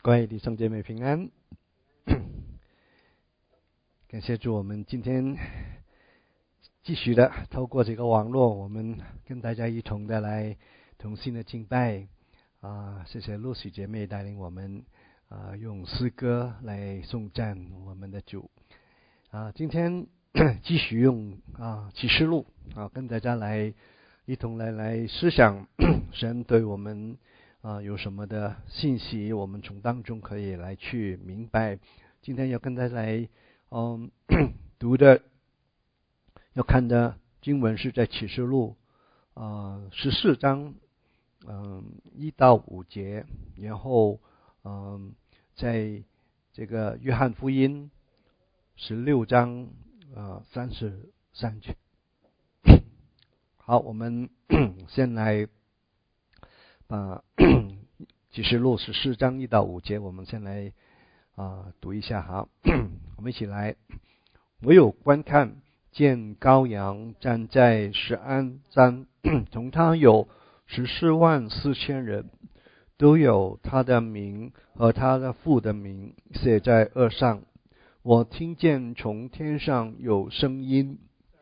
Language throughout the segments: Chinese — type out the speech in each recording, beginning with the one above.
各位弟兄姐妹平安，感谢主，我们今天继续的透过这个网络，我们跟大家一同的来同心的敬拜谢谢露西姐妹带领我们用诗歌来颂赞我们的主今天继续用启示录跟大家来一同来思想神对我们有什么的信息，我们从当中可以来去明白。今天要跟大家来读的要看的经文是在启示录14章1到5节，然后在这个约翰福音16章33节。好，我们先来把启示录14章1到5节，我们先来读一下哈。我们一起来。我有观看，见羔羊站在石安山，从他有144000人，都有他的名和他的父的名写在额上。我听见从天上有声音，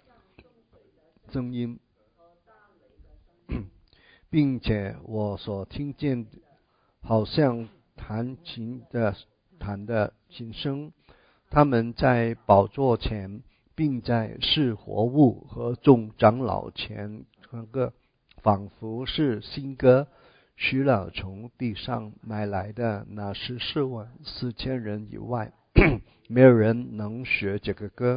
并且我所听见好像弹的琴声，他们在宝座前，并在四活物和众长老前唱歌，仿佛是新歌，除了从地上买来的那144000人以外，没有人能学这个歌。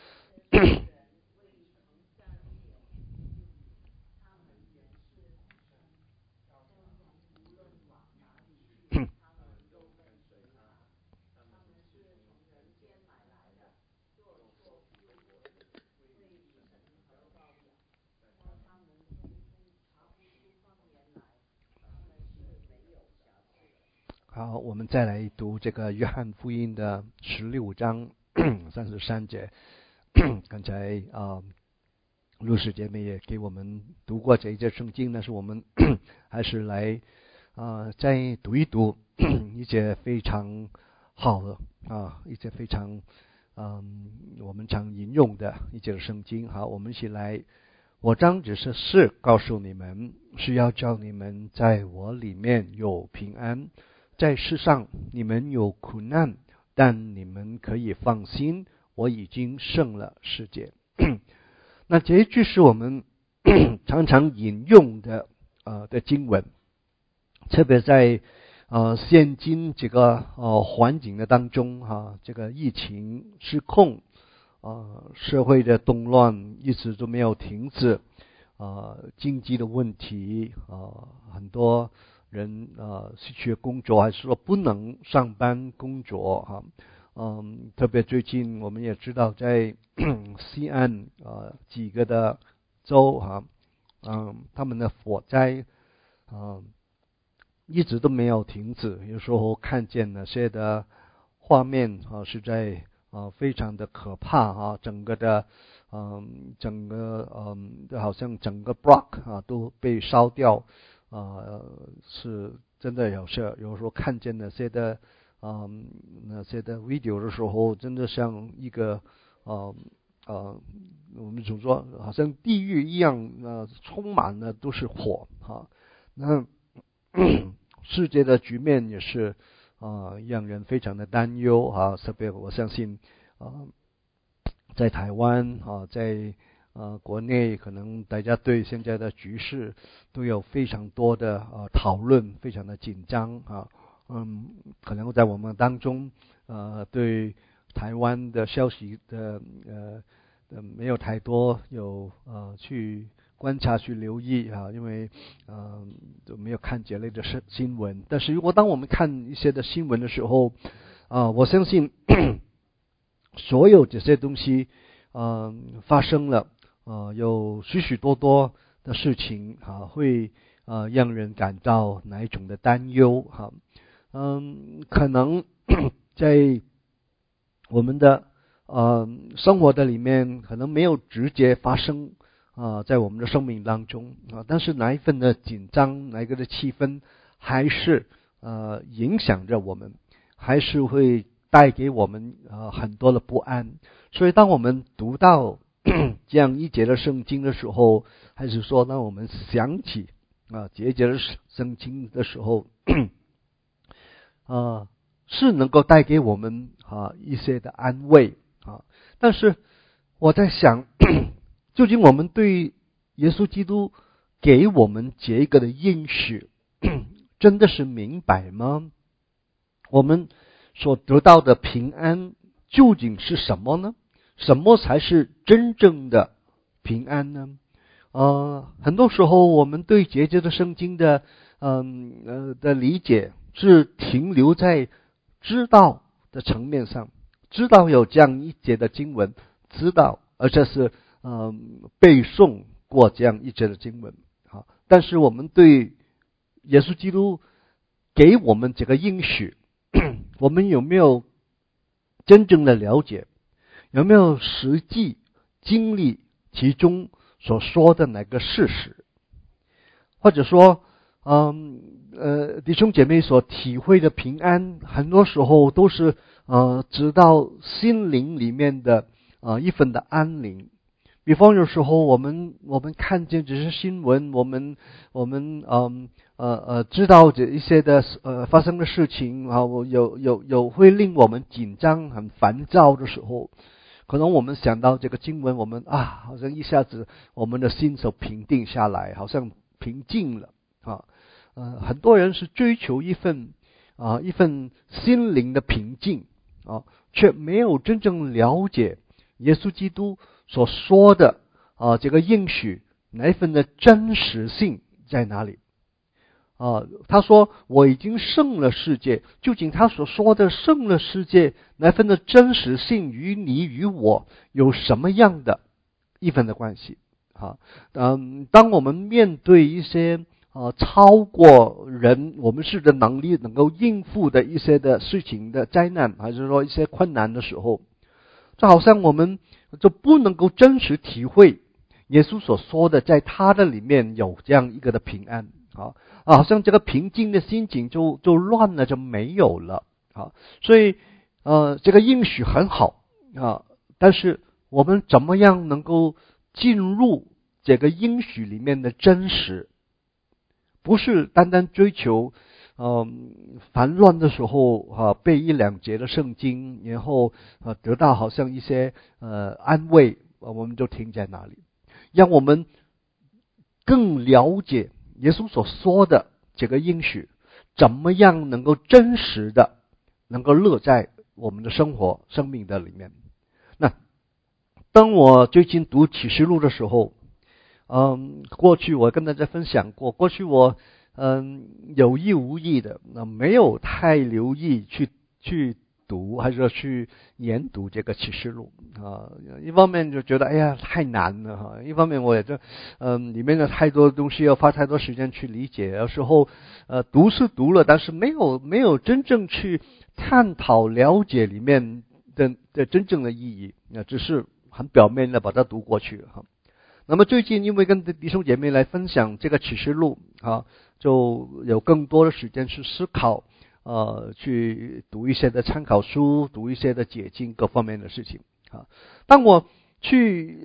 好，我们再来读这个约翰福音的16章33节。刚才露士姐妹也给我们读过这一节圣经，但是我们还是来再读一读一节非常好的一节非常我们常引用的一节圣经。好，我们一起来。我将这些事告诉你们，是要叫你们在我里面有平安。在世上你们有苦难，但你们可以放心，我已经胜了世界。那这一句是我们常常引用的经文，特别在现今这个环境的当中这个疫情失控社会的动乱一直都没有停止经济的问题很多人失去工作，还是说不能上班工作特别最近我们也知道在西岸几个的州他们的火灾一直都没有停止。有时候看见那些的画面实在非常的可怕整个好像整个 block 都被烧掉是真的有时候看见那些的video 的时候，真的像一个我们总说好像地狱一样充满了都是火那世界的局面也是让人非常的担忧特别我相信在台湾在国内可能大家对现在的局势都有非常多的讨论，非常的紧张可能在我们当中对台湾的消息的没有太多有去观察去留意因为都没有看这类的新闻。但是如果当我们看一些的新闻的时候我相信所有这些东西发生了有许许多多的事情会让人感到哪一种的担忧可能在我们的生活的里面可能没有直接发生在我们的生命当中但是哪一份的紧张，哪一个的气氛还是影响着我们，还是会带给我们很多的不安。所以当我们读到这样一节的圣经的时候，还是说当我们想起节的圣经的时候，是能够带给我们一些的安慰但是我在想，究竟我们对耶稣基督给我们这个的应许真的是明白吗？我们所得到的平安究竟是什么呢？什么才是真正的平安呢？很多时候我们对这的圣经的理解是停留在知道的层面上，知道有这样一节的经文，知道而且是背诵过这样一节的经文但是我们对耶稣基督给我们这个应许我们有没有真正的了解？有没有实际经历其中所说的那个事实？或者说弟兄姐妹所体会的平安，很多时候都是直到心灵里面的一份的安宁。比方有时候我们看见只是新闻，我们知道这一些的发生的事情有会令我们紧张很烦躁的时候，可能我们想到这个经文，我们好像一下子我们的心就平定下来，好像平静了很多人是追求一份心灵的平静却没有真正了解耶稣基督所说的这个应许那一份的真实性在哪里他说我已经胜了世界，究竟他所说的胜了世界那份的真实性与你与我有什么样的一份的关系当我们面对一些超过我们是的能力能够应付的一些的事情的灾难，还是说一些困难的时候，就好像我们就不能够真实体会耶稣所说的在他的里面有这样一个的平安好像这个平静的心情就乱了，就没有了所以这个应许很好但是我们怎么样能够进入这个应许里面的真实？不是单单追求烦乱的时候背一两节的圣经，然后得到好像一些安慰，我们就停在那里。让我们更了解耶稣所说的这个应许，怎么样能够真实的能够乐在我们的生活生命的里面。那当我最近读启示录的时候，过去我跟大家分享过，过去我有意无意的没有太留意去读，还是说去研读这个启示录一方面就觉得太难了一方面我也里面的太多东西要花太多时间去理解，有时候读是读了，但是没有真正去探讨了解里面的真正的意义只是很表面的把它读过去那么最近因为跟弟兄姐妹来分享这个启示录就有更多的时间去思考去读一些的参考书，读一些的解经各方面的事情当我去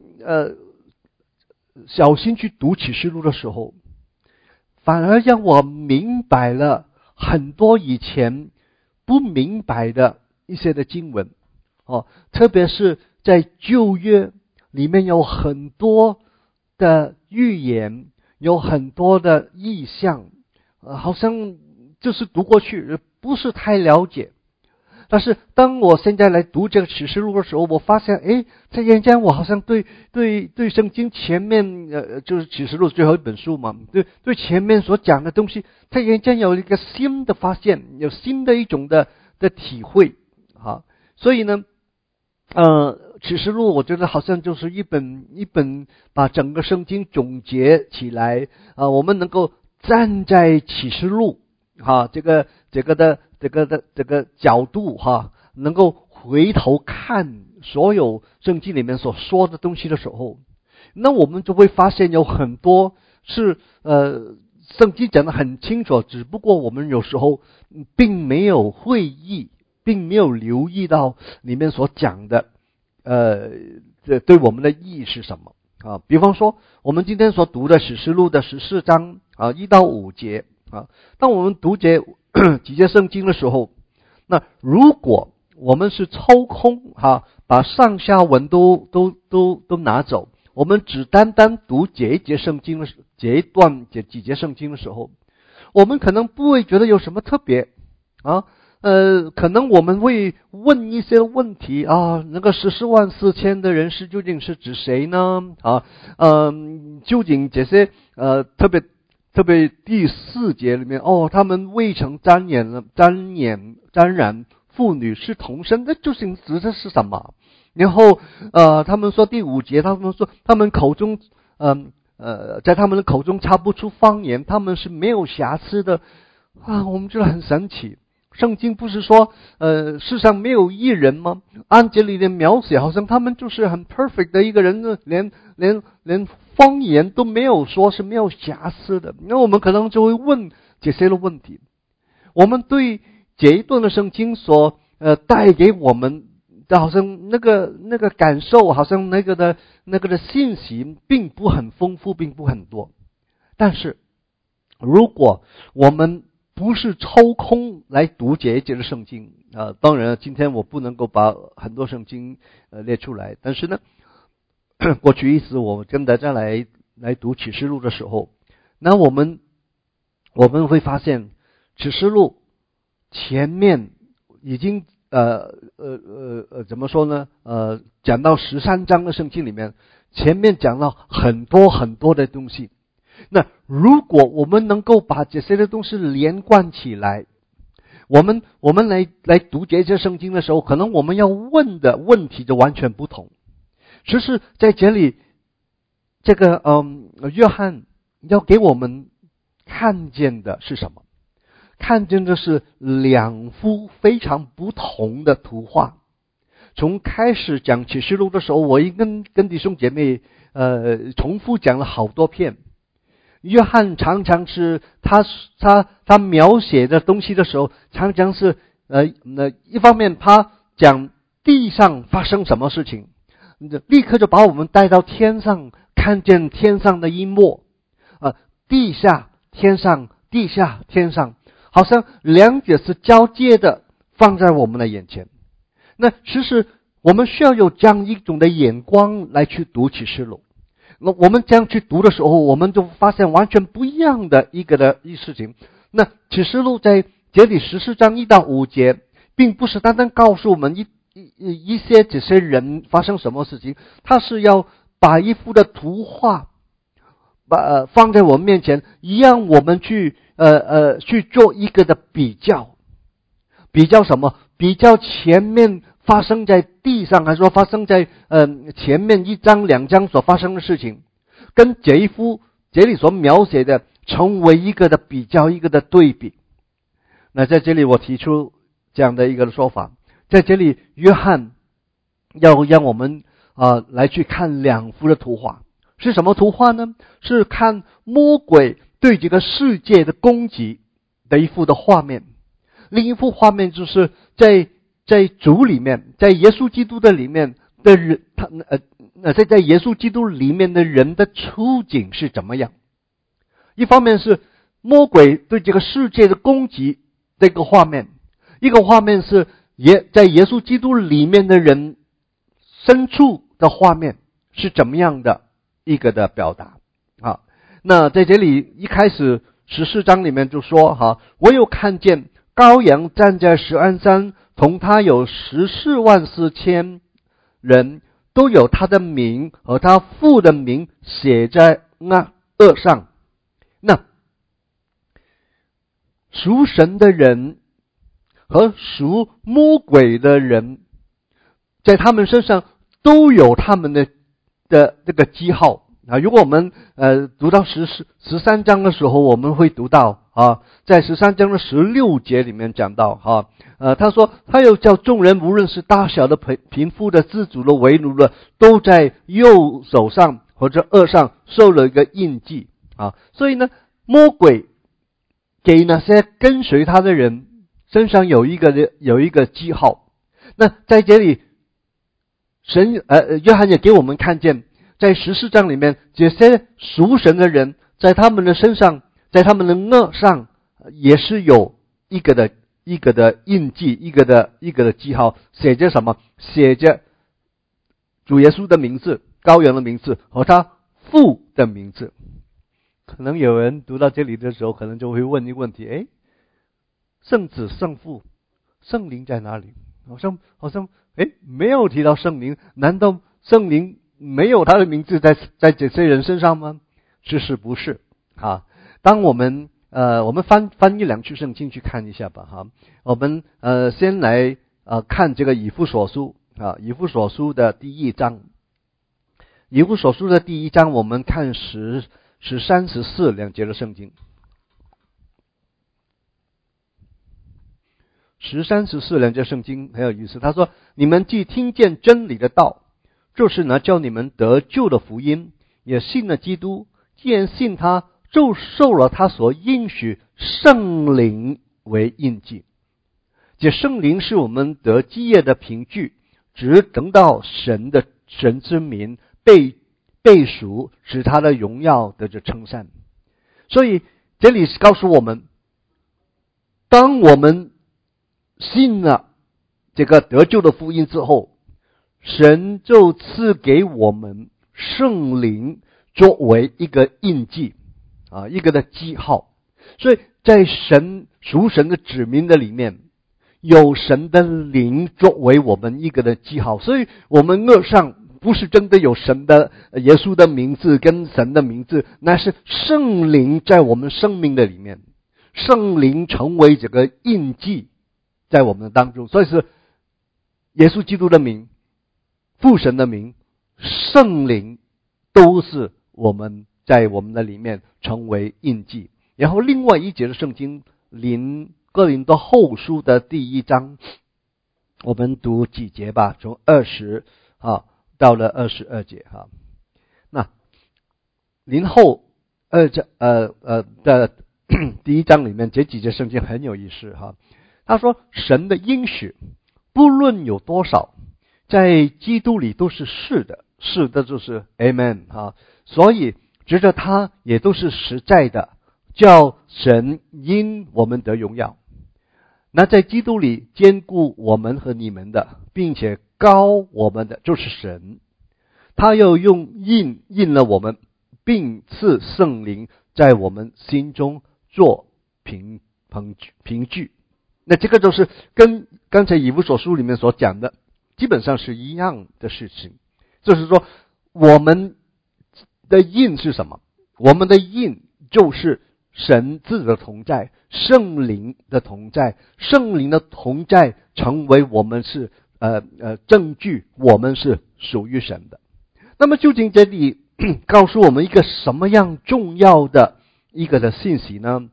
小心去读启示录的时候，反而让我明白了很多以前不明白的一些的经文特别是在旧约里面有很多的预言，有很多的意象好像就是读过去不是太了解。但是当我现在来读这个启示录的时候，我发现在人间我好像对圣经前面就是启示录最后一本书嘛，对前面所讲的东西，在人间有一个新的发现，有新的一种的体会所以呢启示录我觉得好像就是一本把整个圣经总结起来我们能够站在启示录这个角度能够回头看所有圣经里面所说的东西的时候，那我们就会发现有很多是圣经讲得很清楚，只不过我们有时候并没有会意，并没有留意到里面所讲的这对我们的意义是什么啊？比方说我们今天所读的启示录的14章1到5节啊，当我们读几节圣经的时候，那如果我们是抽空把上下文都拿走，我们只单单读几节圣经的几节圣经的时候，我们可能不会觉得有什么特别啊。可能我们会问一些问题啊，那个144000的人是究竟是指谁呢？究竟这些特别第4节里面他们未曾沾染妇女是童身，那究竟指的是什么？然后他们说第5节，他们说他们口中在他们的口中插不出方言，他们是没有瑕疵的啊。我们觉得很神奇。圣经不是说世上没有义人吗？按这里的描写好像他们就是很 perfect 的一个人呢，连方言都没有说是没有瑕疵的。那我们可能就会问这些的问题。我们对这一段的圣经所带给我们的好像那个感受，好像那个的信息并不很丰富，并不很多。但是如果我们不是抽空来读这一节的圣经当然今天我不能够把很多圣经列出来，但是呢过去一次我跟大家来读启示录的时候，那我们会发现启示录前面已经怎么说呢讲到13章的圣经里面，前面讲到很多很多的东西。那如果我们能够把这些的东西连贯起来，我们来读这些圣经的时候，可能我们要问的问题就完全不同。其实在这里这个约翰要给我们看见的是什么？看见的是2幅非常不同的图画。从开始讲启示录的时候，我已经跟弟兄姐妹重复讲了好多遍。约翰常常是他描写的东西的时候，常常是一方面他讲地上发生什么事情，立刻就把我们带到天上，看见天上的一幕地下天上，地下天上，好像两者是交接的放在我们的眼前。那其实我们需要有这样一种的眼光来去读启示录。那我们这样去读的时候，我们就发现完全不一样的一事情。那启示录在这里14章1到5节，并不是单单告诉我们一些这些人发生什么事情，他是要把一幅的图画放在我们面前，让我们去做一个的比较。比较什么？比较前面发生在地上，还是说发生在前面1章2章所发生的事情，跟这里所描写的成为一个的比较，一个的对比。那在这里我提出这样的一个说法，在这里约翰要让我们来去看2幅的图画。是什么图画呢？是看魔鬼对这个世界的攻击的一幅的画面。另一幅画面就是在主里面，在耶稣基督的里面的人，在耶稣基督里面的人的处境是怎么样？一方面是魔鬼对这个世界的攻击这个画面，一个画面是在耶稣基督里面的人深处的画面是怎么样的一个的表达那在这里一开始14章里面就说我有看见羔羊站在石安山，同他有144000人，都有他的名和他父的名写在那额上。那属神的人和属魔鬼的人，在他们身上都有他们的这个记号如果我们读到13章的时候，我们会读到在13章的16节里面讲到他说他又叫众人无论是大小的贫富的自主的为奴的，都在右手上或者额上受了一个印记所以呢魔鬼给那些跟随他的人身上有一个记号。那在这里约翰也给我们看见，在14章里面，这些属神的人在他们的身上，在他们的额上也是有一个的印记，一个的记号，写着什么？写着主耶稣的名字、羔羊的名字和他父的名字。可能有人读到这里的时候，可能就会问一个问题：圣子、圣父、圣灵在哪里？好像没有提到圣灵，难道圣灵没有他的名字在这些人身上吗？其实不是啊。当我们翻一两句圣经去看一下吧哈。我们先来看这个以弗所书啊，以弗所书的第1章。以弗所书的第1章，我们看13、14两节的圣经。13、14两节圣经很有意思。他说：你们既听见真理的道，就是呢叫你们得救的福音，也信了基督，既然信他，就受了他所应许圣灵为印记。这圣灵是我们得基业的凭据，只等到神之名被赎，使他的荣耀得着称赞。所以这里是告诉我们，当我们信了这个得救的福音之后，神就赐给我们圣灵作为一个印记啊，一个的记号。所以在属神的子民的里面，有神的灵作为我们一个的记号。所以我们额上不是真的有神的耶稣的名字跟神的名字，那是圣灵在我们生命的里面，圣灵成为这个印记在我们的当中。所以是耶稣基督的名、父神的名、圣灵都是我们在我们的里面成为印记。然后另外一节的圣经哥林多后书的第1章，我们读几节吧，从20到了22节哈。那林后的第1章里面这几节圣经很有意思哈。他说神的应许不论有多少，在基督里都是是的，是的就是 Amen 哈。所以指着他也都是实在的，叫神因我们得荣耀。那在基督里兼顾我们和你们的，并且膏我们的就是神，他又用印了我们，并赐圣灵在我们心中做凭据。那这个就是跟刚才以弗所书里面所讲的基本上是一样的事情。就是说我们的印是什么？我们的印就是神自的同在，圣灵的同在，圣灵的同在成为我们是证据，我们是属于神的。那么究竟这里告诉我们一个什么样重要的一个的信息呢？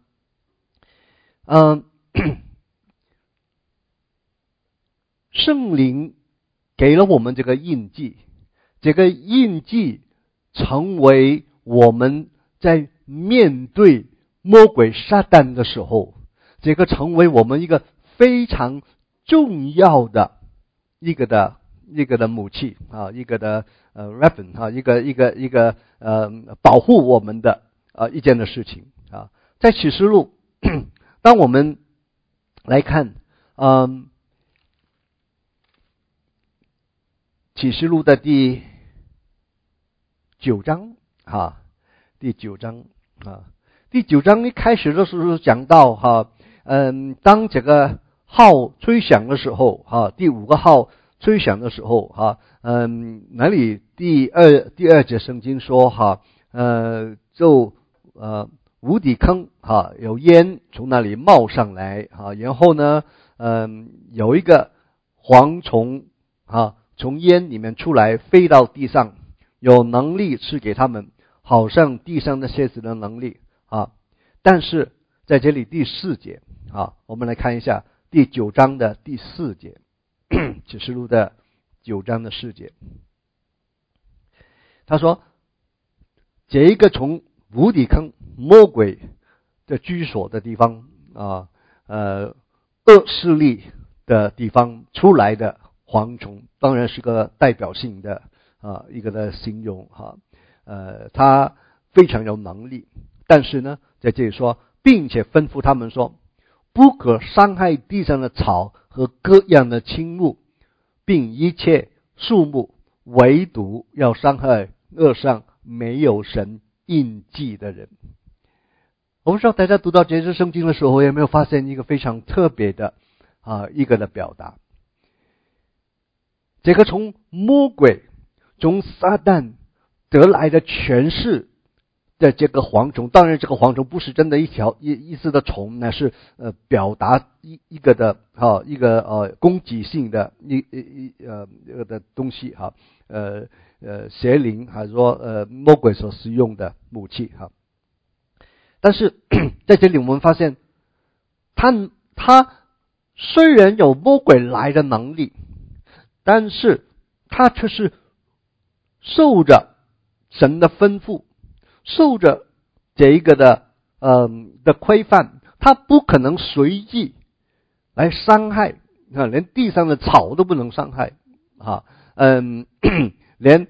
圣灵给了我们这个印记，这个印记成为我们在面对魔鬼撒旦的时候，这个成为我们一个非常重要的一个的武器啊，一个的weapon 啊，一个保护我们的一件的事情啊。在启示录，当我们来看启示录的第9章啊，第9章一开始的时候讲到当这个号吹响的时候第5个号吹响的时候那里第二节圣经说就无底坑有烟从那里冒上来然后呢有一个蝗虫从烟里面出来飞到地上，有能力赐给他们，好像地上的蝎子的能力但是在这里第4节我们来看一下第9章的第4节，启示录的9章的4节，他说这一个从无底坑魔鬼的居所的地方恶势力的地方出来的蝗虫，当然是个代表性的一个的形容他非常有能力，但是呢，在这里说，并且吩咐他们说，不可伤害地上的草和各样的青木，并一切树木，唯独要伤害恶上没有神印记的人。我不知道大家读到这节圣经的时候，有没有发现一个非常特别的一个的表达？这个从魔鬼、从撒旦得来的权势的这个蝗虫，当然这个蝗虫不是真的一只的虫，那是表达一个的一个攻击性的一个的东西邪灵还是说魔鬼所使用的武器但是在这里我们发现，他虽然有魔鬼来的能力，但是他却是受着神的吩咐，受着这一个的规范，他不可能随意来伤害连地上的草都不能伤害连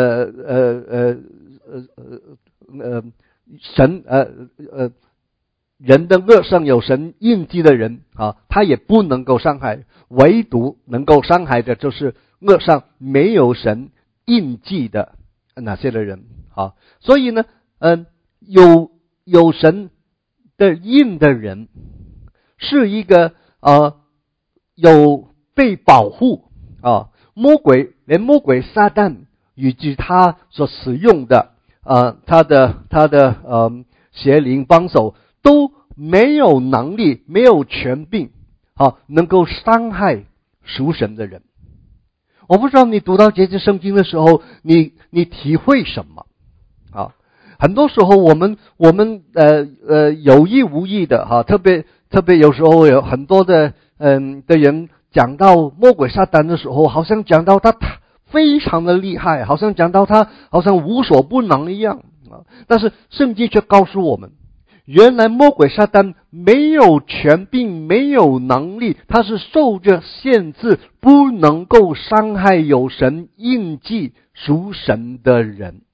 神人的恶上有神印记的人他也不能够伤害，唯独能够伤害的就是恶上没有神印记的哪些的人所以呢有神的印的人是一个有被保护连魔鬼撒旦以及他所使用的他的邪灵帮手都没有能力，没有权柄能够伤害属神的人。我不知道你读到这节圣经的时候，你体会什么很多时候我们有意无意的特别有时候有很多的人讲到魔鬼撒旦的时候，好像讲到他非常的厉害，好像讲到他好像无所不能一样但是圣经却告诉我们，原来魔鬼撒旦没有权柄，没有能力，他是受着限制，不能够伤害有神印记属神的人。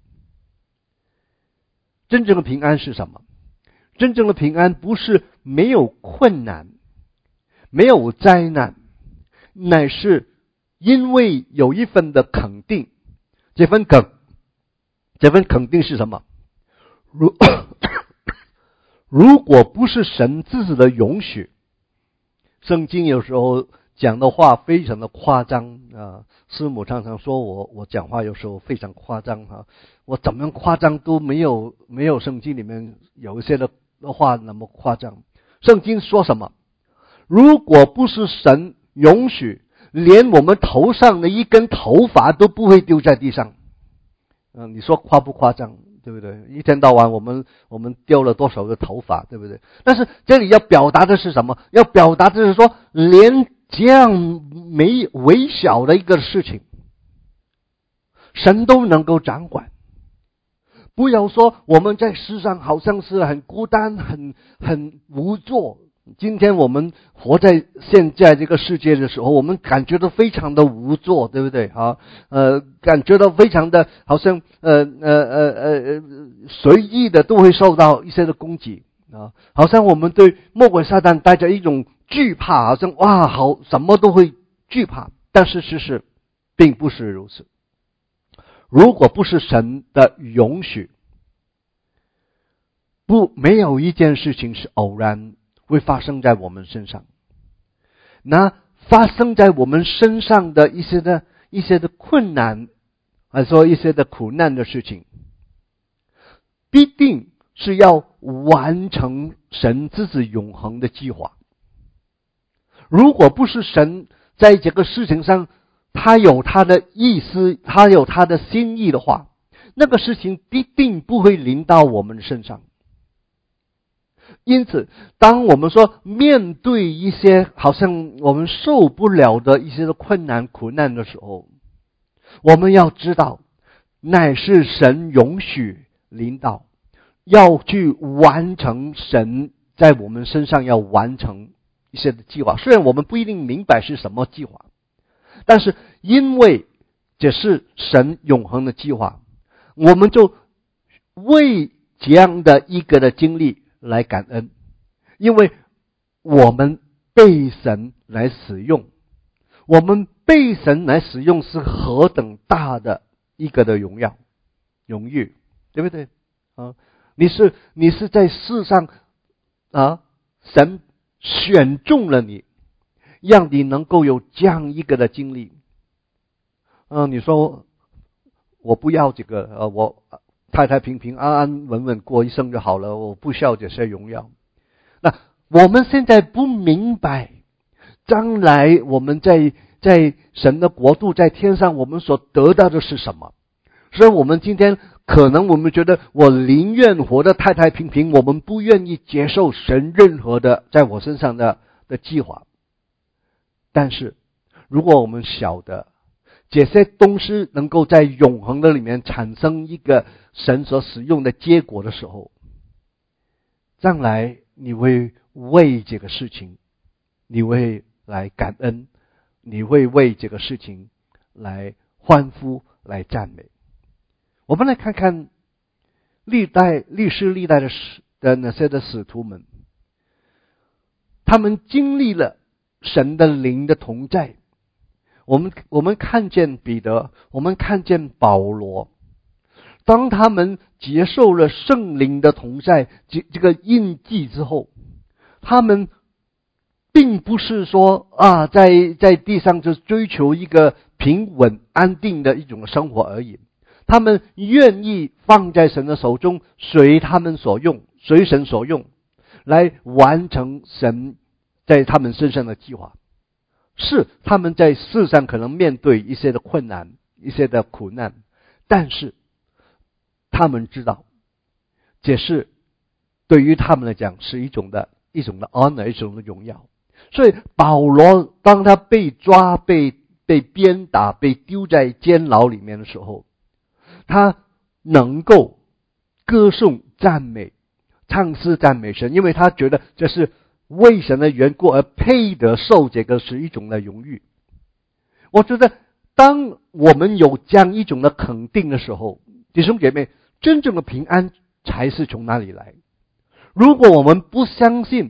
真正的平安是什么？真正的平安不是没有困难，没有灾难，乃是因为有一份的肯定。这份肯定是什么？如果不是神自己的允许，圣经有时候讲的话非常的夸张师母常常说我讲话有时候非常夸张我怎么样夸张都没有圣经里面有一些的话那么夸张。圣经说什么？如果不是神允许，连我们头上的一根头发都不会丢在地上你说夸不夸张？对不对？一天到晚我们丢了多少个头发，对不对？但是这里要表达的是什么？要表达的是说，连这样微小的一个事情，神都能够掌管。不要说我们在世上好像是很孤单，很无助。今天我们活在现在这个世界的时候，我们感觉到非常的无助，对不对感觉到非常的好像随意的都会受到一些的攻击好像我们对魔鬼撒旦带着一种惧怕，好像什么都会惧怕。但是事实并不是如此。如果不是神的允许，没有一件事情是偶然会发生在我们身上。那发生在我们身上的一些的困难，还说一些的苦难的事情，必定是要完成神自己永恒的计划。如果不是神在这个事情上他有他的意思，他有他的心意的话，那个事情必定不会临到我们身上。因此当我们说面对一些好像我们受不了的一些的困难苦难的时候，我们要知道乃是神允许临到， 要去完成神在我们身上要完成一些的计划。虽然我们不一定明白是什么计划，但是因为这是神永恒的计划，我们就为这样的一个的经历来感恩，因为我们被神来使用，我们被神来使用是何等大的一个的荣耀荣誉，对不对啊？你是在世上啊，神选中了你，让你能够有这样一个的经历。你说我不要这个，我太太平平安安稳稳过一生就好了，我不需要这些荣耀。那我们现在不明白，将来我们在神的国度，在天上，我们所得到的是什么？所以我们今天可能我们觉得我宁愿活得太太平平，我们不愿意接受神任何的在我身上的计划。但是如果我们晓得这些东西能够在永恒的里面产生一个神所使用的结果的时候，将来你会为这个事情，你会来感恩，你会为这个事情来欢呼，来赞美。我们来看看历史历代的那些的使徒们，他们经历了神的灵的同在。我们看见彼得，我们看见保罗，当他们接受了圣灵的同在这个印记之后，他们并不是说在地上就追求一个平稳安定的一种生活而已，他们愿意放在神的手中，随他们所用，随神所用，来完成神在他们身上的计划。是他们在世上可能面对一些的困难，一些的苦难，但是他们知道这是对于他们来讲是一种的 honor， 一种的荣耀。所以保罗当他被抓，被鞭打，被丢在监牢里面的时候，他能够歌颂赞美，唱诗赞美神，因为他觉得这是为神的缘故而配得受这个是一种的荣誉。我觉得当我们有这样一种的肯定的时候，弟兄姐妹，真正的平安才是从哪里来？如果我们不相信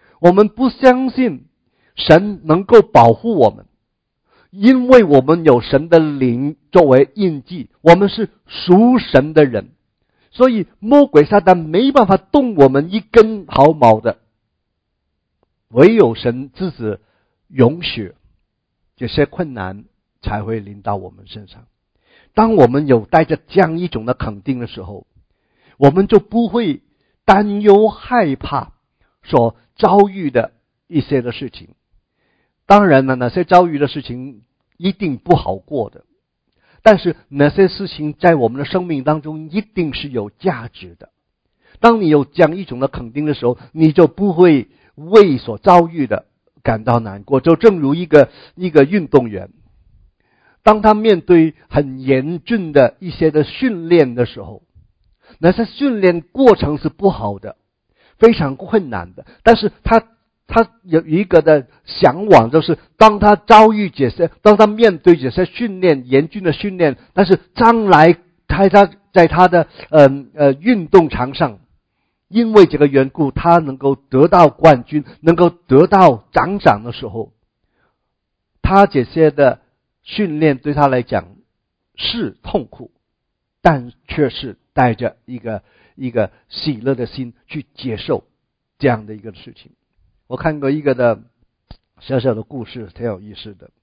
神能够保护我们，因为我们有神的灵作为印记，我们是属神的人，所以魔鬼撒旦没办法动我们一根毫毛的。唯有神自己容许这些困难才会临到我们身上。当我们有带着这样一种的肯定的时候，我们就不会担忧害怕所遭遇的一些的事情。当然了，那些遭遇的事情一定不好过的，但是那些事情在我们的生命当中一定是有价值的。当你有这样一种的肯定的时候，你就不会为所遭遇的感到难过。就正如一个运动员，当他面对很严峻的一些的训练的时候，那些训练过程是不好的，非常困难的，但是他有一个的向往，就是当他遭遇这些，当他面对这些训练，严峻的训练，但是将来在他的运动场上，因为这个缘故，他能够得到冠军，能够得到奖赏的时候，他这些的训练对他来讲是痛苦，但却是带着一个喜乐的心去接受这样的一个事情。我看过一个的小小的故事，挺有意思的。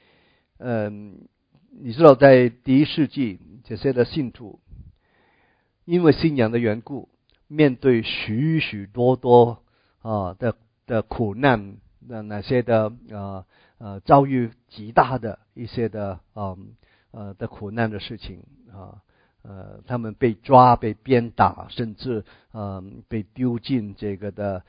你知道在第一世纪这些的信徒因为信仰的缘故，面对许许多多的苦难，那些的遭遇极大的一些的的苦难的事情他们被抓、被鞭打，甚至被丢进这个的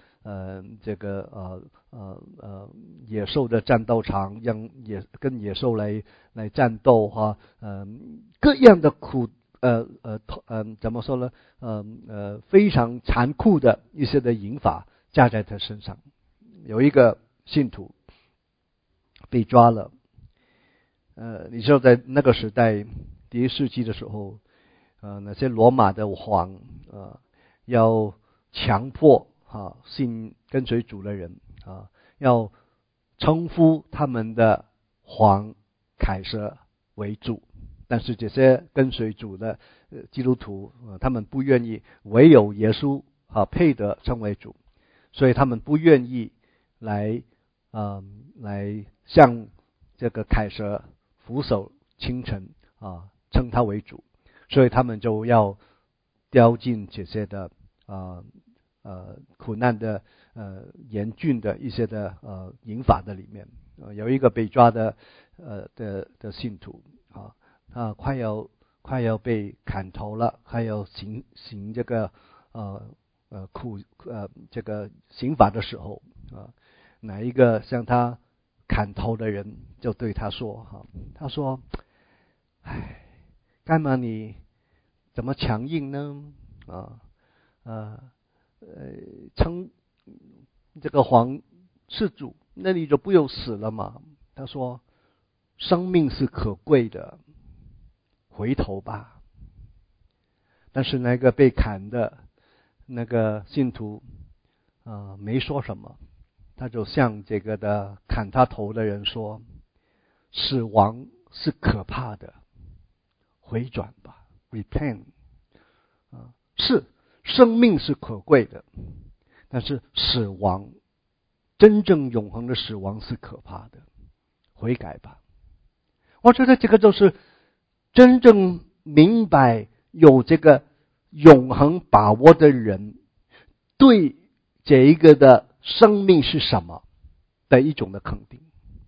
野兽的战斗场，跟野兽来战斗各样的怎么说呢？非常残酷的一些的刑罚加在他身上。有一个信徒被抓了，你知道在那个时代，第一世纪的时候，那些罗马的王要强迫信跟随主的人要称呼他们的皇凯撒为主，但是这些跟随主的基督徒他们不愿意，唯有耶稣配得称为主，所以他们不愿意来向这个凯撒俯首倾城称他为主，所以他们就要掉进这些的苦难的严峻的一些的刑罚的里面。有一个被抓的信徒快要被砍头了，快要行这个这个刑罚的时候哪一个向他砍头的人就对他说他说干嘛你怎么强硬呢？称这个皇是主，那你就不用死了嘛？他说生命是可贵的，回头吧。但是那个被砍的那个信徒没说什么，他就向这个的砍他头的人说，死亡是可怕的，回转吧 repent 是生命是可贵的，但是死亡真正永恒的死亡是可怕的，悔改吧。我觉得这个就是真正明白有这个永恒把握的人对这一个的生命是什么的一种的肯定。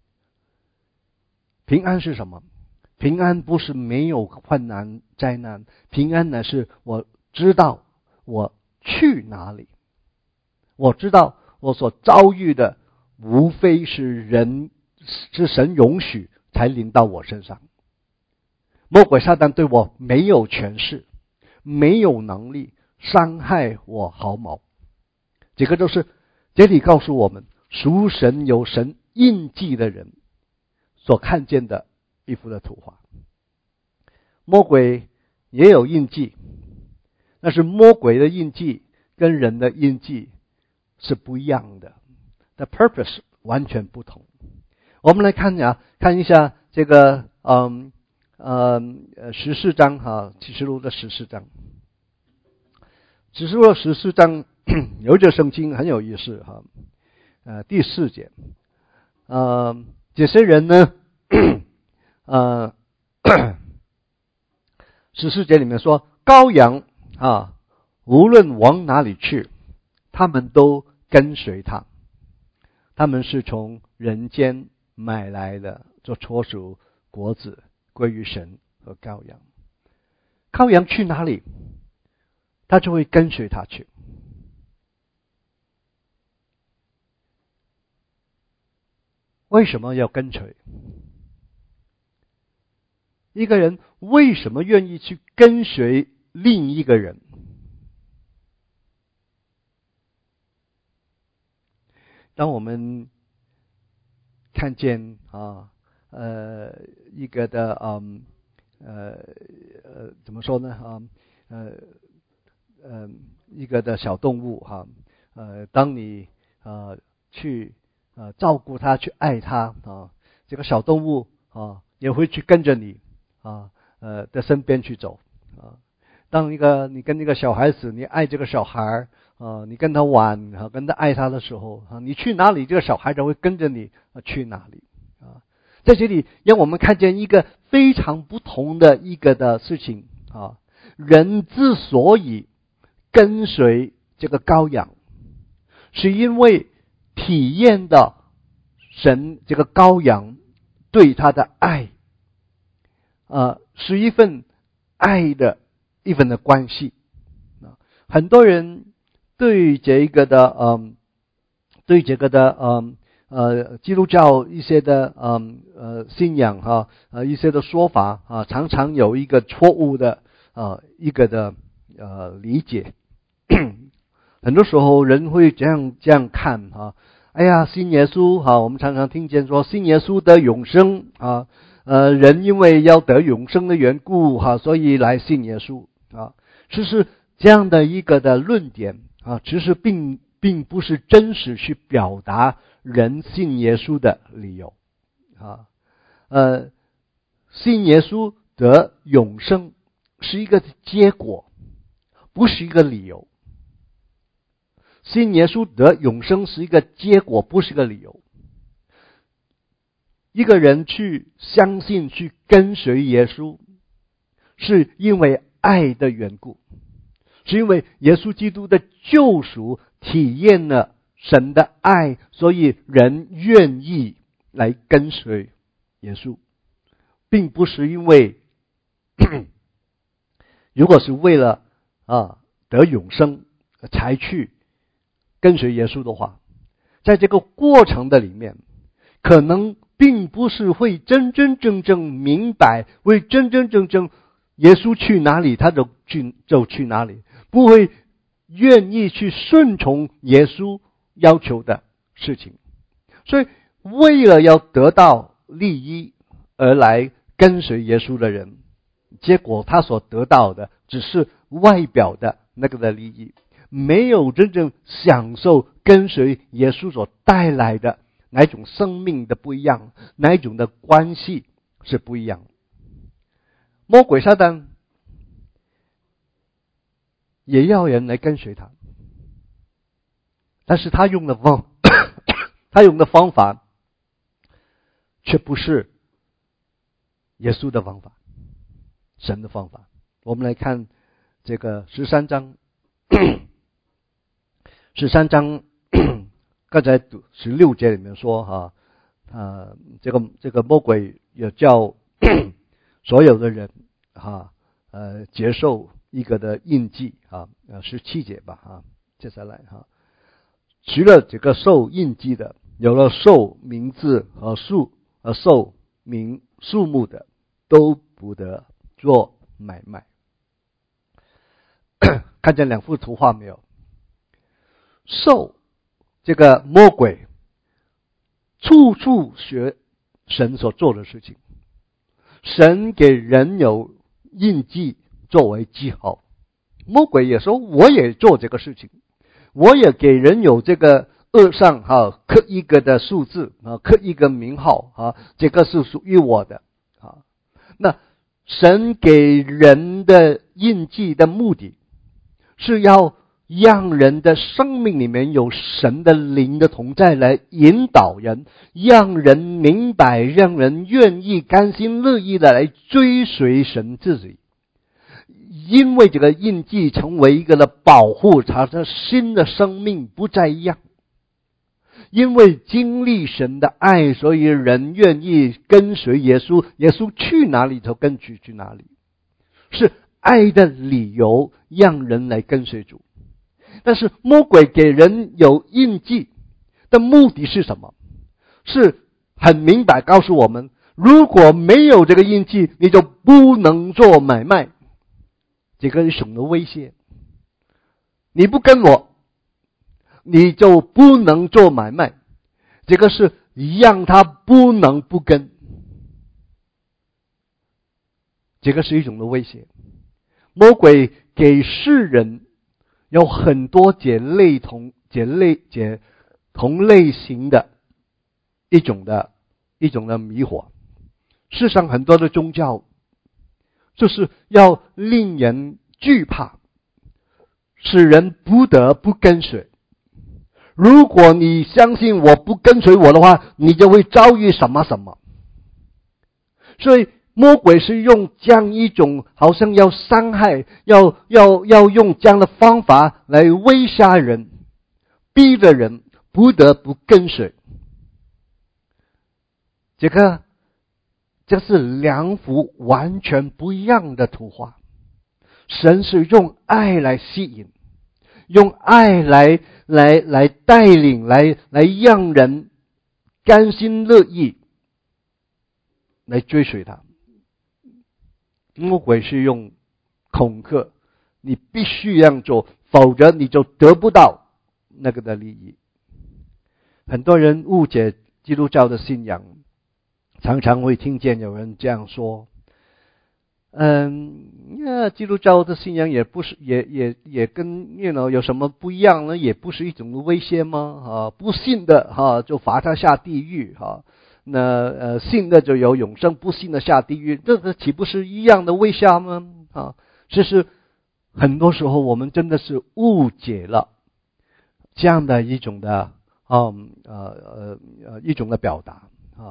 平安是什么？平安不是没有困难灾难，平安乃是我知道我去哪里，我知道我所遭遇的无非是神容许才临到我身上。魔鬼撒旦对我没有权势，没有能力伤害我毫毛。这个就是这里告诉我们，属神有神印记的人所看见的一幅的图画。魔鬼也有印记，但是魔鬼的印记跟人的印记是不一样的， The purpose 完全不同。我们来看一下这个14章启示录的14章。启示录的14章有一节圣经很有意思第4节这些人呢14节里面说，羔羊无论往哪里去，他们都跟随他，他们是从人间买来的，做初熟果子归于神和羔羊。羔羊去哪里，他就会跟随他去。为什么要跟随？一个人为什么愿意去跟随另一个人？当我们看见一个的怎么说呢一个的小动物当你去照顾它，去爱它这个小动物也会去跟着你的身边去走当你跟一个小孩子，你爱这个小孩你跟他玩跟他爱他的时候你去哪里，这个小孩就会跟着你去哪里在这里让我们看见一个非常不同的一个的事情人之所以跟随这个羔羊，是因为体验到神这个羔羊对他的爱是一份爱的一份的关系很多人对这个的基督教一些的信仰一些的说法常常有一个错误的一个的理解。很多时候人会这样看啊，哎呀，信耶稣啊，我们常常听见说信耶稣得永生啊，人因为要得永生的缘故哈，所以来信耶稣啊。其实这样的一个的论点啊，其实并不是真实去表达人信耶稣的理由啊。信耶稣得永生是一个结果，不是一个理由。信耶稣得永生是一个结果，不是一个理由。一个人去相信、去跟随耶稣，是因为爱的缘故，是因为耶稣基督的救赎体验了神的爱，所以人愿意来跟随耶稣，并不是因为如果是为了得永生才去跟随耶稣的话，在这个过程的里面，可能并不是会真真正正明白，会真真正正耶稣去哪里他就去哪里，不会愿意去顺从耶稣要求的事情。所以为了要得到利益而来跟随耶稣的人，结果他所得到的只是外表的那个的利益，没有真正享受跟随耶稣所带来的哪一种生命的不一样，哪一种的关系是不一样。魔鬼撒旦也要人来跟随他，但是他用的方法却不是耶稣的方法，神的方法。我们来看这个13章13章刚才16节里面说这个魔鬼也叫所有的人接受一个的印记17节吧接下来除了这个受印记的，有了受名字和受名数目的，都不得做买卖。看见两幅图画没有？受这个魔鬼处处学神所做的事情，神给人有印记作为记号，魔鬼也说我也做这个事情，我也给人有这个额上刻一个的数字刻一个名号这个是属于我的那神给人的印记的目的是要让人的生命里面有神的灵的同在来引导人，让人明白，让人愿意甘心乐意的来追随神自己。因为这个印记成为一个的保护，他的新的生命不再一样。因为经历神的爱，所以人愿意跟随耶稣，耶稣去哪里就跟去哪里，是爱的理由让人来跟随主。但是魔鬼给人有印记的目的是什么？是很明白告诉我们，如果没有这个印记，你就不能做买卖。这个是什么威胁？你不跟我，你就不能做买卖。这个是让他不能不跟，这个是一种的威胁。魔鬼给世人有很多同类型的一种的迷惑。世上很多的宗教就是要令人惧怕，使人不得不跟随。如果你相信我不跟随我的话，你就会遭遇什么什么。所以魔鬼是用这样一种好像要伤害，要用这样的方法来威吓人，逼着人不得不跟随。这是两幅完全不一样的图画。神是用爱来吸引，用爱来带领，来让人甘心乐意来追随他。魔鬼是用恐吓，你必须这样做，否则你就得不到那个的利益。很多人误解基督教的信仰，常常会听见有人这样说：基督教的信仰也不是也跟有什么不一样呢？也不是一种威胁吗？不信的就罚他下地狱那信的就有永生，不信的下地狱，这个岂不是一样的威胁吗？其实很多时候我们真的是误解了这样的一种的一种的表达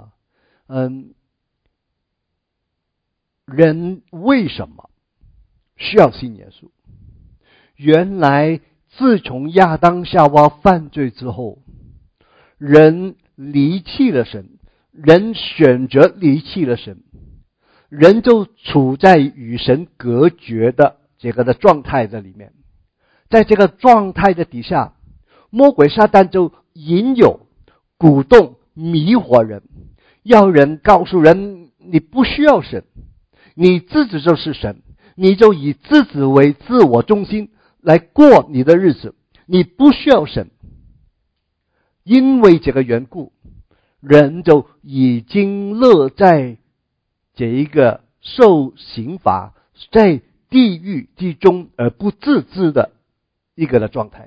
人为什么需要信耶稣？原来自从亚当夏娃犯罪之后，人离弃了神，人选择离弃了神，人就处在与神隔绝的这个的状态的里面。在这个状态的底下，魔鬼撒旦就引诱、鼓动、迷惑人，要人告诉人你不需要神，你自己就是神，你就以自己为自我中心来过你的日子，你不需要神。因为这个缘故，人就已经乐在这一个受刑罚，在地狱之中而不自知的一个的状态。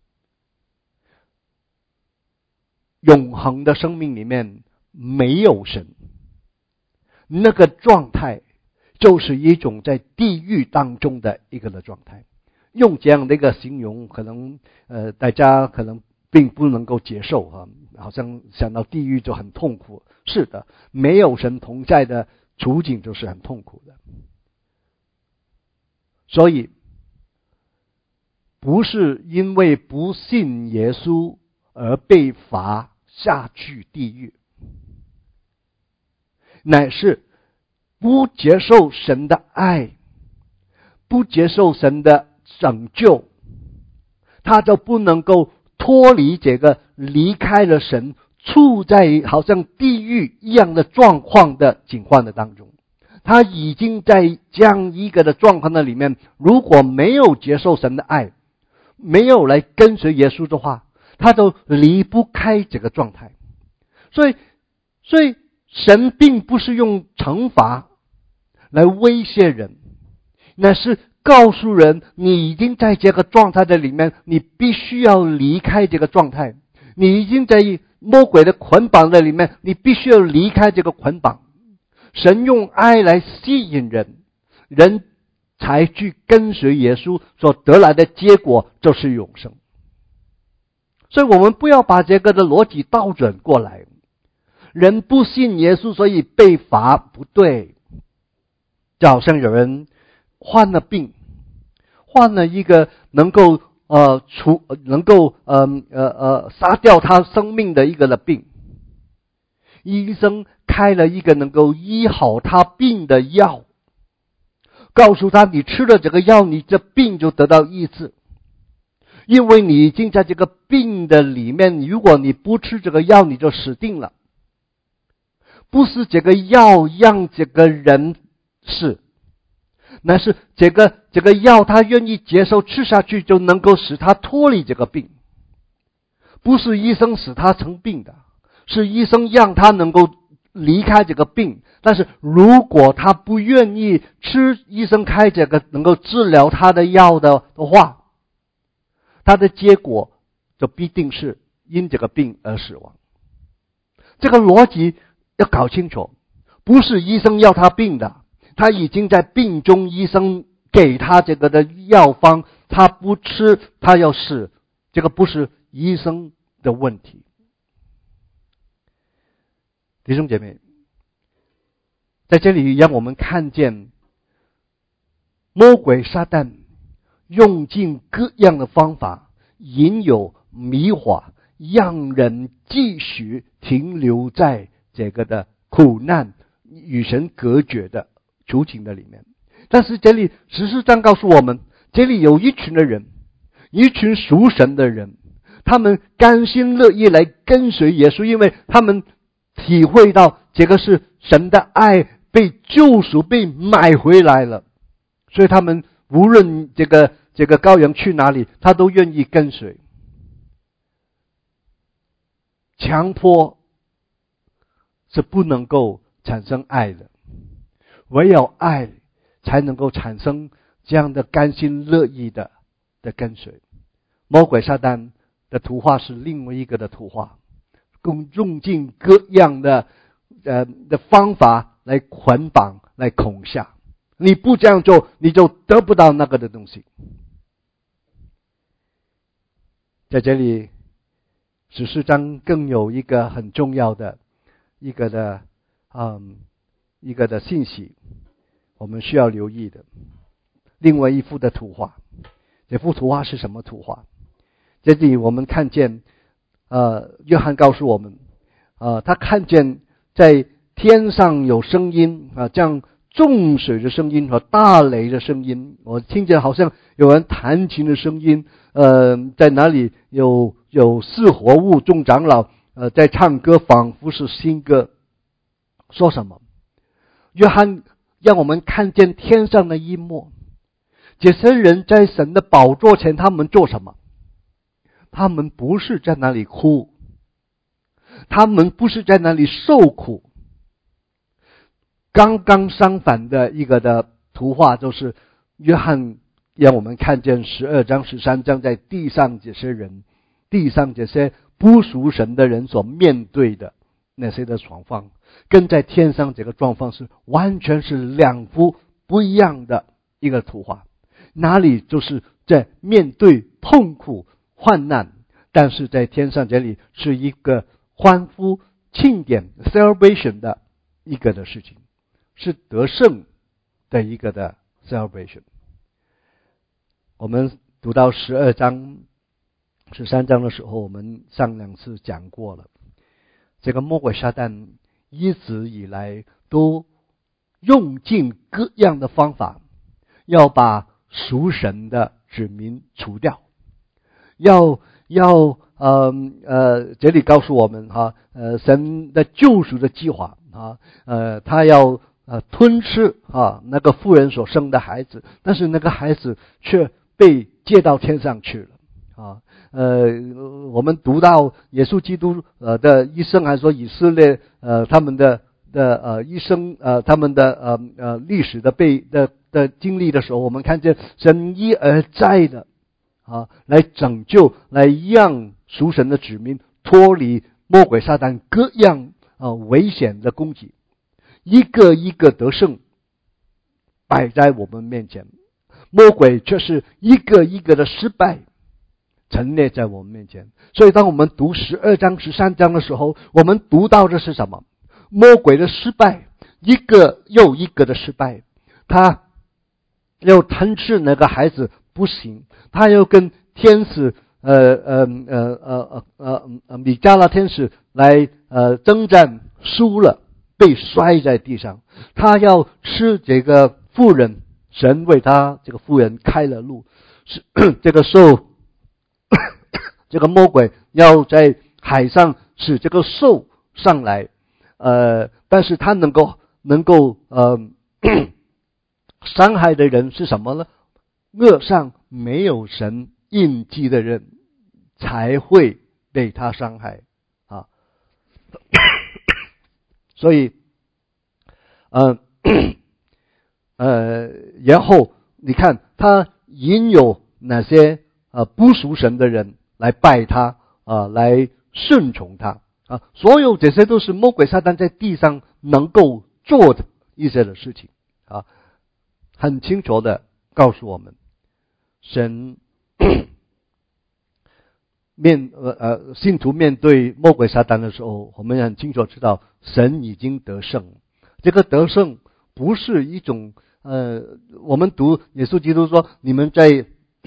永恒的生命里面没有神，那个状态就是一种在地狱当中的一个的状态。用这样的一个形容，可能大家可能并不能够接受好像想到地狱就很痛苦。是的，没有神同在的处境就是很痛苦的。所以不是因为不信耶稣而被罚下去地狱，乃是不接受神的爱，不接受神的拯救，他就不能够脱离这个离开了神，处在好像地狱一样的状况的境况的当中。他已经在这样一个的状况的里面，如果没有接受神的爱，没有来跟随耶稣的话，他都离不开这个状态。所以神并不是用惩罚来威胁人，那是告诉人你已经在这个状态的里面，你必须要离开这个状态。你已经在魔鬼的捆绑的里面，你必须要离开这个捆绑。神用爱来吸引人，人才去跟随耶稣，所得来的结果就是永生。所以我们不要把这个的逻辑倒转过来，人不信耶稣所以被罚，不对。就好像有人患了病，患了一个能够杀掉他生命的一个的病，医生开了一个能够医好他病的药，告诉他你吃了这个药，你这病就得到医治。因为你已经在这个病的里面，如果你不吃这个药，你就死定了。不是这个药让这个人死，那是这个药他愿意接受吃下去，就能够使他脱离这个病。不是医生使他成病的，是医生让他能够离开这个病。但是如果他不愿意吃医生开这个能够治疗他的药的话，他的结果就必定是因这个病而死亡。这个逻辑要搞清楚，不是医生要他病的，他已经在病中，医生给他这个的药方，他不吃他要死，这个不是医生的问题。弟兄姐妹，在这里让我们看见魔鬼撒旦用尽各样的方法引诱迷惑，让人继续停留在这个的苦难与神隔绝的处境的里面。但是这里事实上告诉我们，这里有一群的人，一群属神的人，他们甘心乐意来跟随耶稣，因为他们体会到这个是神的爱被救赎，被买回来了，所以他们无论这个羔羊去哪里，他都愿意跟随。强迫是不能够产生爱的，唯有爱才能够产生这样的甘心乐意的跟随。魔鬼撒旦的图画是另外一个的图画，用尽各样的方法来捆绑，来恐吓。你不这样做，你就得不到那个的东西。在这里14章更有一个很重要的一个的信息，我们需要留意的。另外一幅的图画，这幅图画是什么图画？这里我们看见约翰告诉我们他看见在天上有声音这样众水的声音和大雷的声音，我听见好像有人弹琴的声音，在哪里有四活物众长老在唱歌，仿佛是新歌。说什么？约翰让我们看见天上的一幕，这些人在神的宝座前，他们做什么？他们不是在那里哭，他们不是在那里受苦。刚刚相反的一个的图画，就是约翰让我们看见12章13章在地上这些人，地上这些不属神的人所面对的那些的状况，跟在天上这个状况是完全是两幅不一样的一个图画。哪里就是在面对痛苦患难，但是在天上这里是一个欢呼庆典 celebration 的一个的事情，是得胜的一个的 celebration。 我们读到12章13章的时候，我们上2次讲过了，这个魔鬼撒旦一直以来都用尽各样的方法，要把属神的子民除掉，这里告诉我们神的救赎的计划他要吞吃那个妇人所生的孩子，但是那个孩子却被接到天上去了我们读到耶稣基督的一生，还说以色列他们的一生他们的历史的经历的时候，我们看见神一而再的来拯救，来让属神的子民脱离魔鬼撒旦各样危险的攻击，一个一个得胜摆在我们面前，魔鬼却是一个一个的失败陈列在我们面前。所以当我们读12章13章的时候，我们读到的是什么？魔鬼的失败，一个又一个的失败。他要吞噬那个孩子不行，他要跟天使米迦勒天使来征战，输了，被摔在地上。他要吃这个妇人，神为他这个妇人开了路。这个时候这个魔鬼要在海上使这个兽上来，但是他能够伤害的人是什么呢？恶上没有神印记的人才会被他伤害所以然后你看他引有哪些不属神的人来拜他来顺从他所有这些都是魔鬼撒旦在地上能够做的一些的事情很清楚的告诉我们，神信徒面对魔鬼撒旦的时候，我们很清楚知道神已经得胜。这个得胜不是一种我们读耶稣基督说，你们在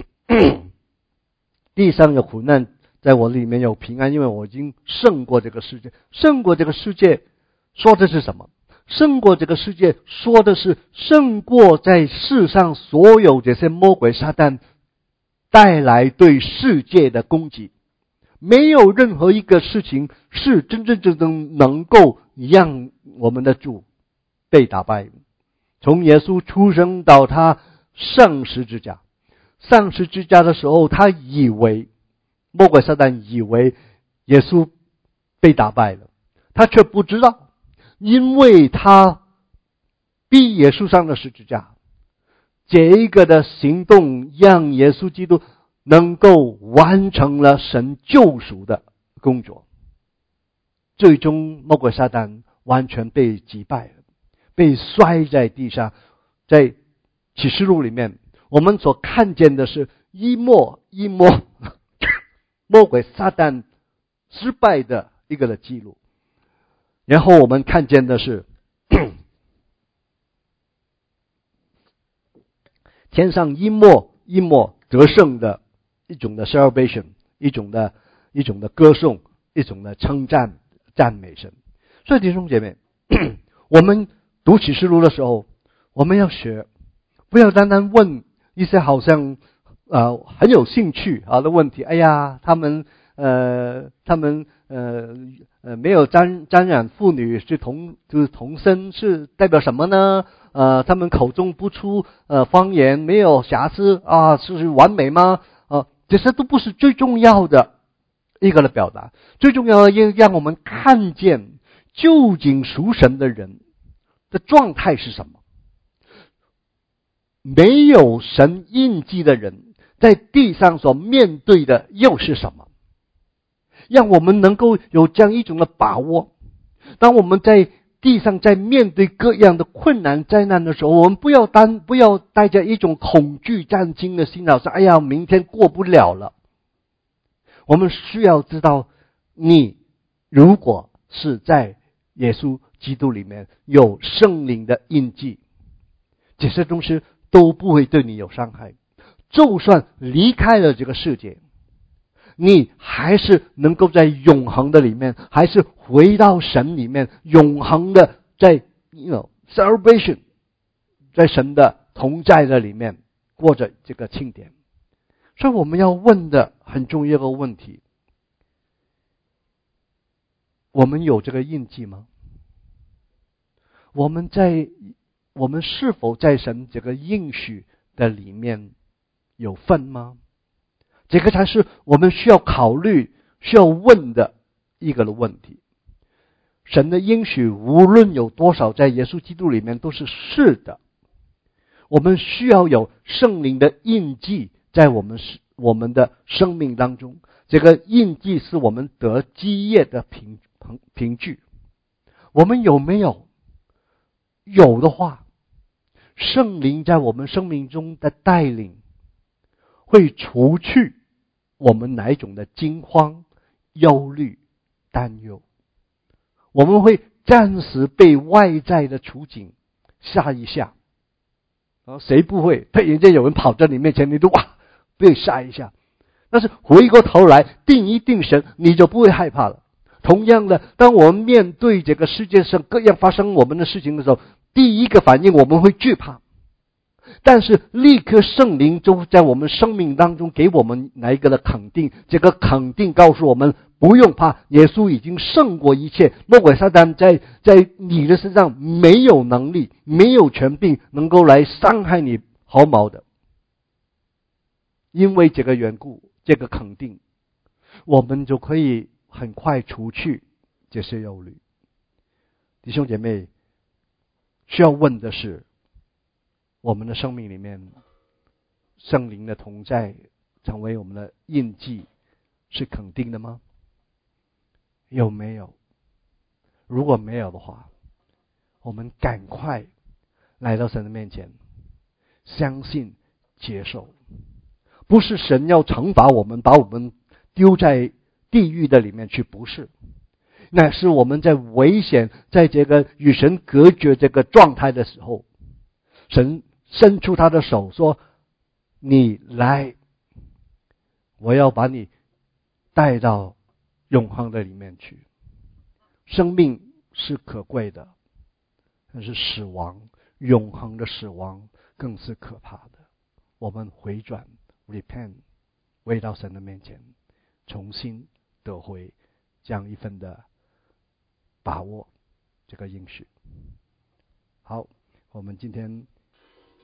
地上有苦难，在我里面有平安，因为我已经胜过这个世界。胜过这个世界说的是什么？胜过这个世界说的是胜过在世上所有这些魔鬼撒旦带来对世界的攻击。没有任何一个事情是真正能够让我们的主被打败。从耶稣出生到他上十字架。上十字架的时候，魔鬼撒旦以为耶稣被打败了，他却不知道，因为他逼耶稣上了十字架，这一个的行动让耶稣基督能够完成了神救赎的工作。最终魔鬼撒旦完全被击败了，被摔在地上。在启示录里面，我们所看见的是一幕魔鬼撒旦失败的一个的记录。然后我们看见的是天上一幕得胜的一种的 celebration， 一种的歌颂，一种的称赞，赞美神。所以弟兄姐妹，我们读启示录的时候，我们要学，不要单单问一些好像很有兴趣的问题。哎呀，他们没有沾染妇女就是同生是代表什么呢？他们口中不出方言，没有瑕疵是完美吗？这些都不是最重要的一个的表达。最重要的要让我们看见究竟属神的人的状态是什么。没有神印记的人在地上所面对的又是什么？让我们能够有这样一种的把握。当我们在地上在面对各样的困难灾难的时候，我们不要带着一种恐惧战惊的心，说哎呀明天过不了了。我们需要知道，你如果是在耶稣基督里面有圣灵的印记，这些东西都不会对你有伤害。就算离开了这个世界，你还是能够在永恒的里面，还是回到神里面，永恒的在celebration， 在神的同在的里面过着这个庆典。所以我们要问的很重要的问题，我们有这个印记吗？我们是否在神这个应许的里面有份吗？这个才是我们需要考虑、需要问的一个的问题。神的应许无论有多少，在耶稣基督里面都是是的。我们需要有圣灵的印记在我们的生命当中，这个印记是我们得基业的凭据。我们有没有？有的话，圣灵在我们生命中的带领会除去我们哪一种的惊慌、忧虑、担忧。我们会暂时被外在的处境吓一吓。谁不会？突然间有人跑在你面前，你都被吓一下。但是回过头来定一定神，你就不会害怕了。同样的，当我们面对这个世界上各样发生我们的事情的时候，第一个反应我们会惧怕。但是立刻圣灵就在我们生命当中给我们哪一个的肯定，这个肯定告诉我们不用怕，耶稣已经胜过一切，魔鬼撒旦在你的身上没有能力，没有权柄能够来伤害你毫毛的。因为这个缘故，这个肯定，我们就可以很快除去这些忧虑。弟兄姐妹，需要问的是，我们的生命里面圣灵的同在成为我们的印记是肯定的吗？有没有？如果没有的话，我们赶快来到神的面前，相信接受。不是神要惩罚我们，把我们丢在地狱的里面去，不是，乃是我们在危险，在这个与神隔绝这个状态的时候，神伸出他的手说，你来，我要把你带到永恒的里面去。生命是可贵的，但是死亡，永恒的死亡更是可怕的。我们回转 repent， 回到神的面前，重新得回这样一份的把握，这个应许。好，我们今天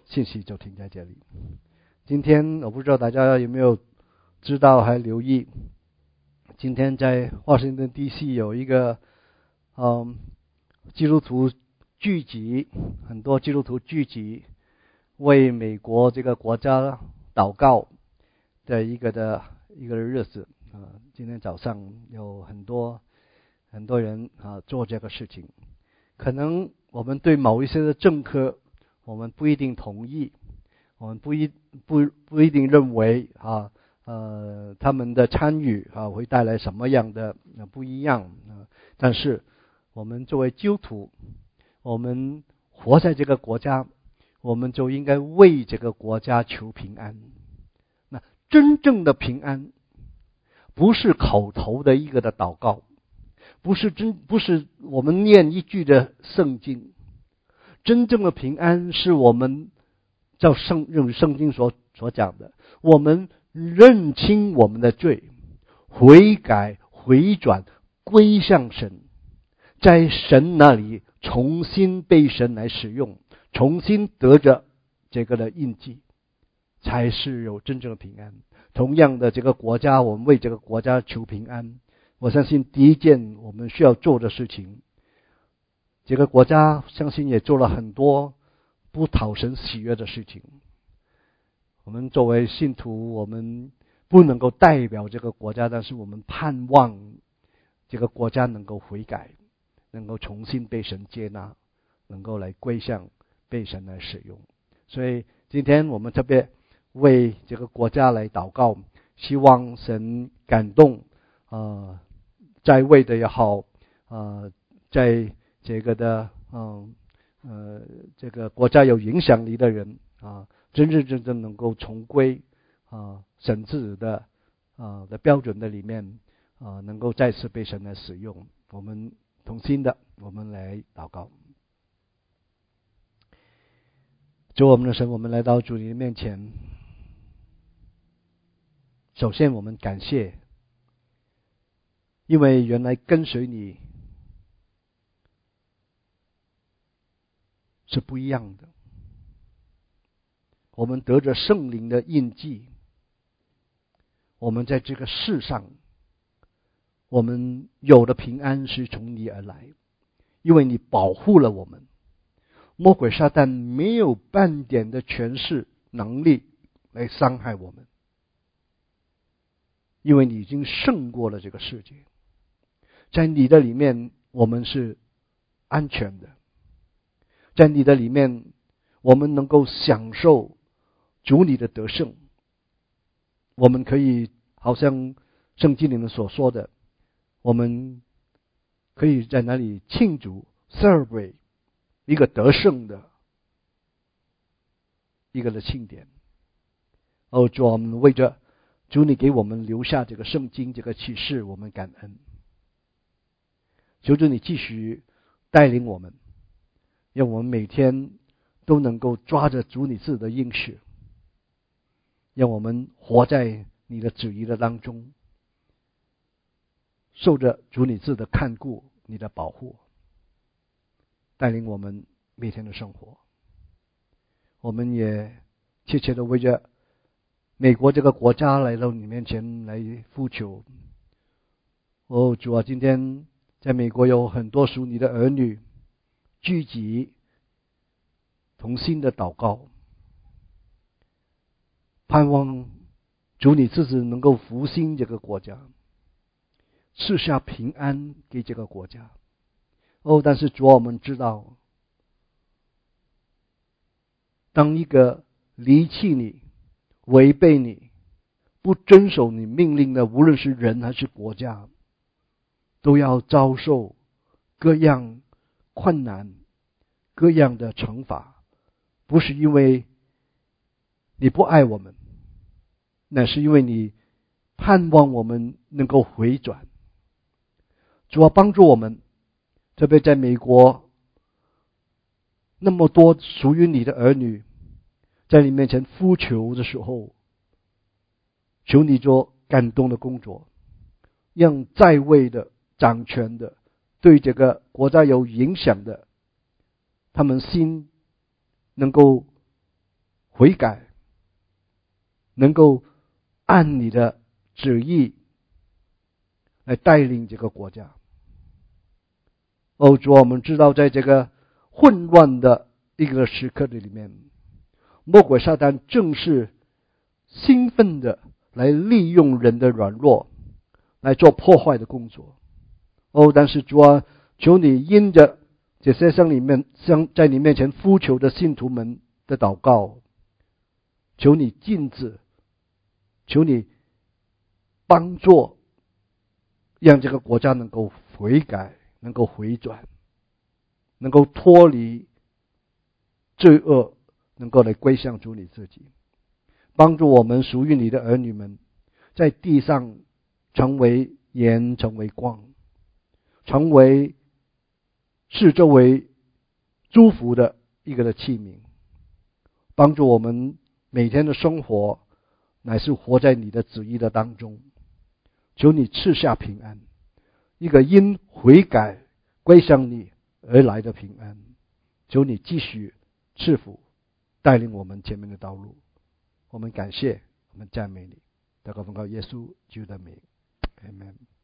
信息就停在这里。今天我不知道大家有没有知道还留意，今天在华盛顿 DC 有一个基督徒聚集，很多基督徒聚集为美国这个国家祷告的一个日子今天早上有很多人做这个事情。可能我们对某一些的政客我们不一定同意，我们不一定认为他们的参与会带来什么样的不一样但是我们作为基督徒，我们活在这个国家，我们就应该为这个国家求平安。那真正的平安不是口头的一个的祷告，不是我们念一句的圣经，真正的平安是我们照圣经所讲的，我们认清我们的罪，悔改回转归向神，在神那里重新被神来使用，重新得着这个的印记，才是有真正的平安。同样的，这个国家，我们为这个国家求平安，我相信第一件我们需要做的事情，这个国家相信也做了很多不讨神喜悦的事情。我们作为信徒，我们不能够代表这个国家，但是我们盼望这个国家能够悔改，能够重新被神接纳，能够来归向被神来使用。所以今天我们特别为这个国家来祷告，希望神感动在位的也好在这个的这个国家有影响力的人真正能够重归神治的标准的里面能够再次被神来使用。我们同心的，我们来祷告。主我们的神，我们来到主你的面前，首先我们感谢，因为原来跟随你是不一样的。我们得着圣灵的印记，我们在这个世上，我们有的平安是从你而来，因为你保护了我们，魔鬼撒旦没有半点的权势能力来伤害我们，因为你已经胜过了这个世界，在你的里面我们是安全的，在你的里面我们能够享受主你的得胜，我们可以好像圣经里面所说的，我们可以在那里庆祝 celebrate 一个得胜的一个的庆典。主，我们为着主你给我们留下这个圣经这个启示，我们感恩。求主你继续带领我们，让我们每天都能够抓着主你自己的应许，让我们活在你的旨意的当中，受着主你自己的看顾，你的保护，带领我们每天的生活。我们也切切的为着美国这个国家来到你面前来呼求。主啊，今天在美国有很多属你的儿女聚集，同心的祷告，盼望主你自己能够复兴这个国家，赐下平安给这个国家。但是主啊，我们知道，当一个离弃你、违背你、不遵守你命令的，无论是人还是国家，都要遭受各样困难、各样的惩罚，不是因为你不爱我们，乃是因为你盼望我们能够回转。主啊，帮助我们，特别在美国那么多属于你的儿女在你面前呼求的时候，求你做感动的工作，让在位的、掌权的、对这个国家有影响的，他们心能够悔改，能够按你的旨意来带领这个国家。主，我们知道在这个混乱的一个时刻的里面，魔鬼撒旦正是兴奋的来利用人的软弱来做破坏的工作。但是主啊，求你因着这些在你面前呼求的信徒们的祷告，求你禁止，求你帮助，让这个国家能够悔改，能够回转，能够脱离罪恶，能够来归向主你自己。帮助我们属于你的儿女们在地上成为盐，成为光，成为四周围祝福的一个的器皿。帮助我们每天的生活乃是活在你的旨意的当中。求你赐下平安，一个因悔改归向你而来的平安。求你继续赐福带领我们前面的道路。我们感谢，我们赞美你，祷告奉靠耶稣基督的名， Amen。